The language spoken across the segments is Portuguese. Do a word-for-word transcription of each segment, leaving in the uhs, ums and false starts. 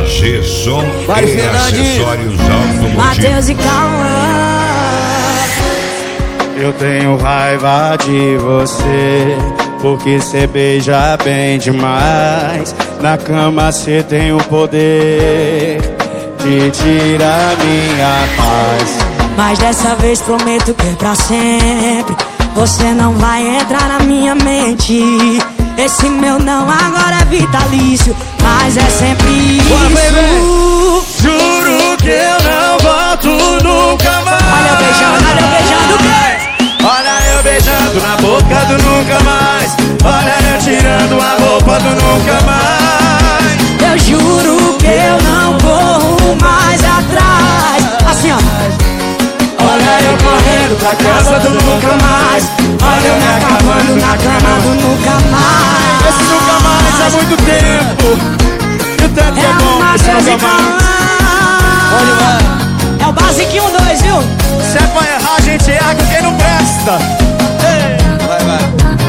A G Som e acessórios automotivos. Matheus e Cauã. Eu tenho raiva de você, porque cê beija bem demais. Na cama cê tem o poder de tirar minha paz. Mas dessa vez prometo que é pra sempre. Você não vai entrar na minha mente. Esse meu não agora é vitalício, mas é sempre isso. Bora, baby. Juro que eu não volto nunca mais. Olha eu beijando, olha eu beijando o quê? Olha eu beijando na boca do nunca mais. Olha eu tirando a roupa do nunca mais. Eu juro que eu não corro mais atrás. Assim ó. Olha eu correndo pra casa do nunca mais. Olha eu me acabando na cama do nunca mais. Esse nunca mais há muito tempo. E o tanto que é bom esse nunca mais. É o basiquinho dois, viu? Se é pra errar, a gente erra com quem não presta. Vai, vai.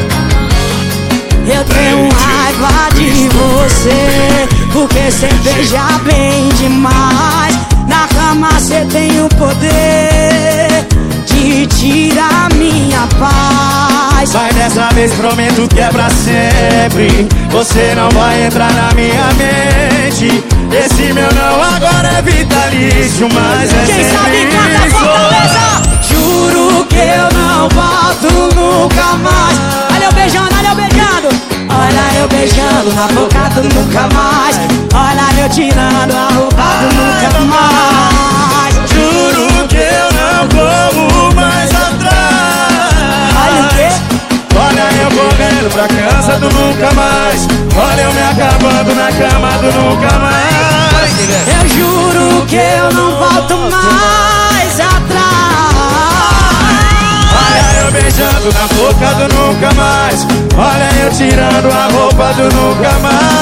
Eu tenho raiva de você, porque cê beija bem demais. Na cama cê tem o poder de tirar minha paz. Mas dessa vez prometo que é pra sempre. Você não vai entrar na minha mente. Esse meu não agora é vitalício, mas é Quem sempre sabe canta isso. Fortaleza. Juro que eu não volto nunca mais. Olha eu beijando, olha eu beijando. Olha eu beijando na boca do nunca mais. Olha eu tirando a roupa do nunca mais. Juro que eu não corro mais atrás. Olha o quê? Olha eu correndo pra casa do nunca mais. Olha eu me acabando na cama do nunca mais. Eu juro que eu não volto mais atrás. Olha eu beijando na boca do nunca mais. Olha eu tirando a roupa do nunca mais.